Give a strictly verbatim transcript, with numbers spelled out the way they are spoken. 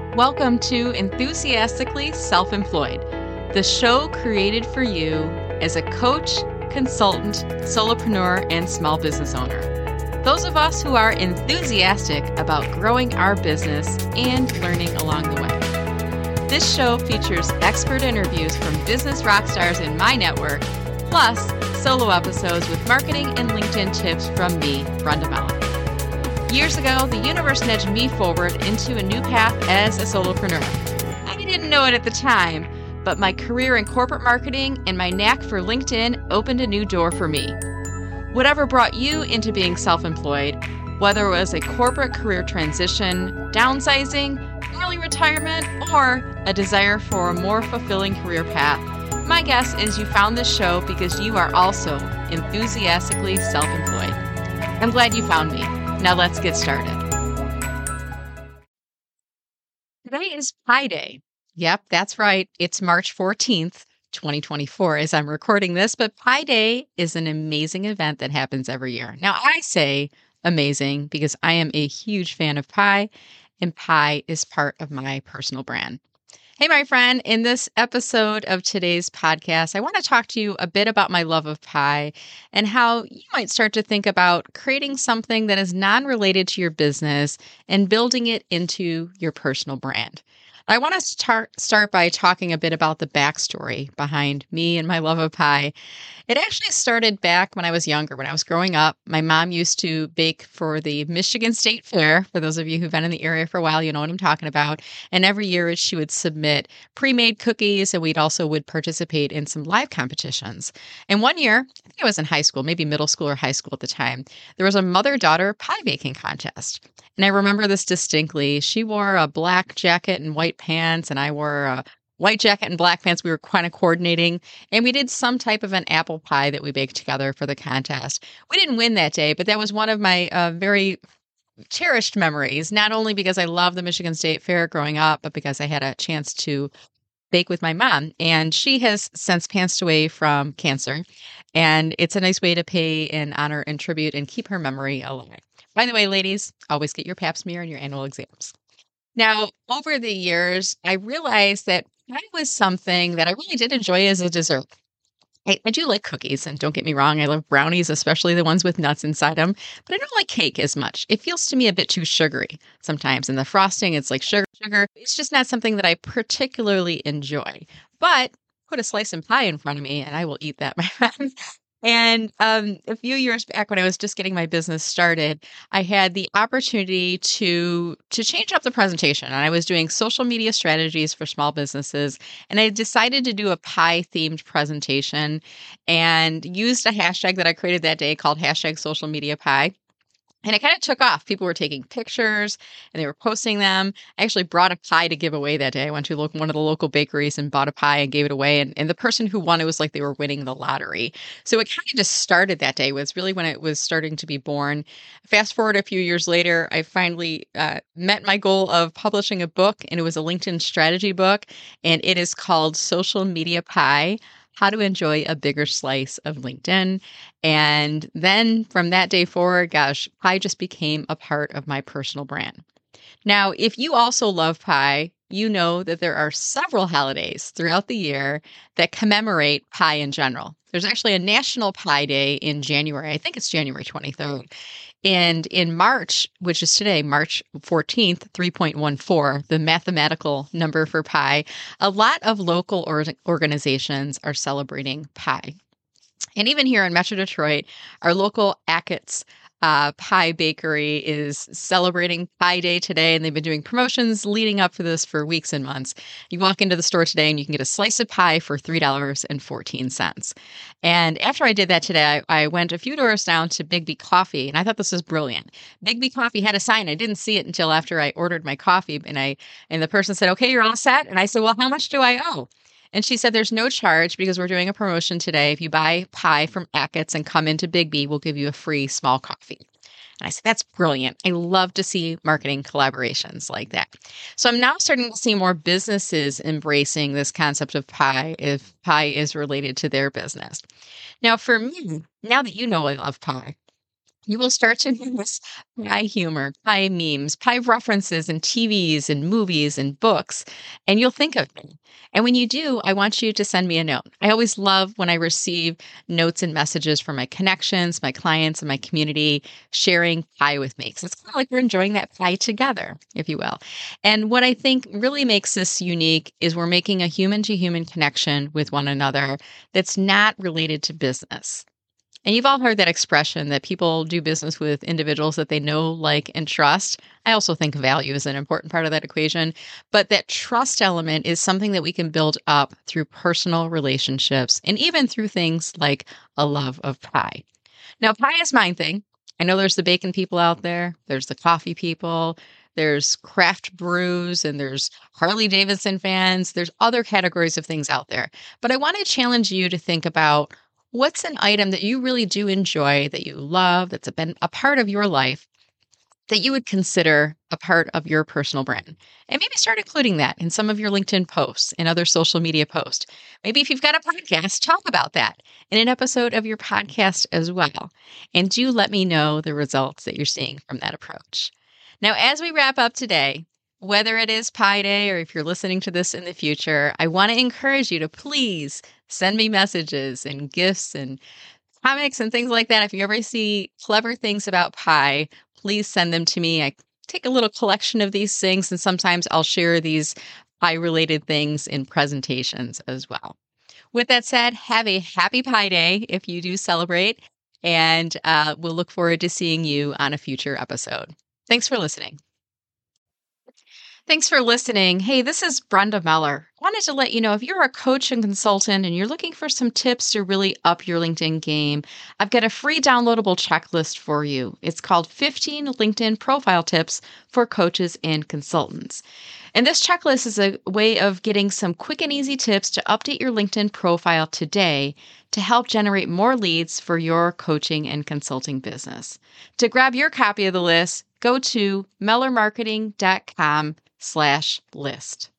Welcome to Enthusiastically Self-Employed, the show created for you as a coach, consultant, solopreneur, and small business owner. Those of us who are enthusiastic about growing our business and learning along the way. This show features expert interviews from business rock stars in my network, plus solo episodes with marketing and LinkedIn tips from me, Brenda Mellon. Years ago, the universe nudged me forward into a new path as a solopreneur. I didn't know it at the time, but my career in corporate marketing and my knack for LinkedIn opened a new door for me. Whatever brought you into being self-employed, whether it was a corporate career transition, downsizing, early retirement, or a desire for a more fulfilling career path, my guess is you found this show because you are also enthusiastically self-employed. I'm glad you found me. Now let's get started. Today is Pi Day. Yep, that's right. It's March fourteenth, twenty twenty-four as I'm recording this, but Pi Day is an amazing event that happens every year. Now I say amazing because I am a huge fan of pie, and pie is part of my personal brand. Hey, my friend, in this episode of today's podcast, I want to talk to you a bit about my love of pie and how you might start to think about creating something that is non-related to your business and building it into your personal brand. I want to start, start by talking a bit about the backstory behind me and my love of pie. It actually started back when I was younger. When I was growing up, my mom used to bake for the Michigan State Fair. For those of you who've been in the area for a while, you know what I'm talking about. And every year she would submit pre-made cookies, and we'd also would participate in some live competitions. And one year, I think I was in high school, maybe middle school or high school at the time, there was a mother-daughter pie baking contest. And I remember this distinctly. She wore a black jacket and white pants, and I wore a white jacket and black pants. We were kind of coordinating, and we did some type of an apple pie that we baked together for the contest. We didn't win that day, but that was one of my uh, very cherished memories, not only because I loved the Michigan State Fair growing up, but because I had a chance to bake with my mom. And she has since passed away from cancer, and it's a nice way to pay and honor and tribute and keep her memory alive. By the way, ladies, always get your pap smear and your annual exams. Now, over the years, I realized that pie was something that I really did enjoy as a dessert. I, I do like cookies, and don't get me wrong, I love brownies, especially the ones with nuts inside them, but I don't like cake as much. It feels to me a bit too sugary sometimes, and the frosting, it's like sugar, sugar. It's just not something that I particularly enjoy. But put a slice of pie in front of me, and I will eat that, my friend. And um, a few years back when I was just getting my business started, I had the opportunity to to change up the presentation. And I was doing social media strategies for small businesses. And I decided to do a pie-themed presentation and used a hashtag that I created that day called hashtag social media pie. And it kind of took off. People were taking pictures and they were posting them. I actually brought a pie to give away that day. I went to lo- one of the local bakeries and bought a pie and gave it away. And, and the person who won it was like they were winning the lottery. So it kind of just started that day. Was really when it was starting to be born. Fast forward a few years later, I finally uh, met my goal of publishing a book, and it was a LinkedIn strategy book. And it is called Social Media Pie: How to Enjoy a Bigger Slice of LinkedIn. And then from that day forward, gosh, pie just became a part of my personal brand. Now, if you also love pie, you know that there are several holidays throughout the year that commemorate pie in general. There's actually a National Pie Day in January. I think it's January twenty-third. And in March, which is today, March fourteenth, three point one four, the mathematical number for pie, a lot of local or- organizations are celebrating pie. And even here in Metro Detroit, our local Ackett's uh, Pie Bakery is celebrating Pie Day today, and they've been doing promotions leading up to this for weeks and months. You walk into the store today and you can get a slice of pie for three dollars and fourteen cents. And after I did that today, I, I went a few doors down to Big B Coffee, and I thought this was brilliant. Big B Coffee had a sign. I didn't see it until after I ordered my coffee, and I and the person said, "Okay, you're all set." And I said, "Well, how much do I owe?" And she said, "There's no charge because we're doing a promotion today. If you buy pie from Ackett's and come into Big B, we'll give you a free small coffee." And I said, "That's brilliant. I love to see marketing collaborations like that." So I'm now starting to see more businesses embracing this concept of pie if pie is related to their business. Now, for me, now that you know I love pie, you will start to notice pie humor, pie memes, pie references in T Vs and movies and books, and you'll think of me. And when you do, I want you to send me a note. I always love when I receive notes and messages from my connections, my clients, and my community sharing pie with me. 'Cause it's kind of like we're enjoying that pie together, if you will. And what I think really makes this unique is we're making a human to human connection with one another that's not related to business. And you've all heard that expression that people do business with individuals that they know, like, and trust. I also think value is an important part of that equation. But that trust element is something that we can build up through personal relationships and even through things like a love of pie. Now, pie is my thing. I know there's the bacon people out there, there's the coffee people, there's craft brews, and there's Harley Davidson fans. There's other categories of things out there. But I want to challenge you to think about what's an item that you really do enjoy, that you love, that's been a part of your life, that you would consider a part of your personal brand. And maybe start including that in some of your LinkedIn posts and other social media posts. Maybe if you've got a podcast, talk about that in an episode of your podcast as well. And do let me know the results that you're seeing from that approach. Now, as we wrap up today, whether it is Pi Day or if you're listening to this in the future, I want to encourage you to please send me messages and gifts and comics and things like that. If you ever see clever things about pie, please send them to me. I take a little collection of these things, and sometimes I'll share these pie-related things in presentations as well. With that said, have a happy Pi Day if you do celebrate, and uh, we'll look forward to seeing you on a future episode. Thanks for listening. Thanks for listening. Hey, this is Brenda Meller. Wanted to let you know if you're a coach and consultant and you're looking for some tips to really up your LinkedIn game, I've got a free downloadable checklist for you. It's called fifteen LinkedIn Profile Tips for Coaches and Consultants. And this checklist is a way of getting some quick and easy tips to update your LinkedIn profile today to help generate more leads for your coaching and consulting business. To grab your copy of the list, go to mellermarketing dot com slash list.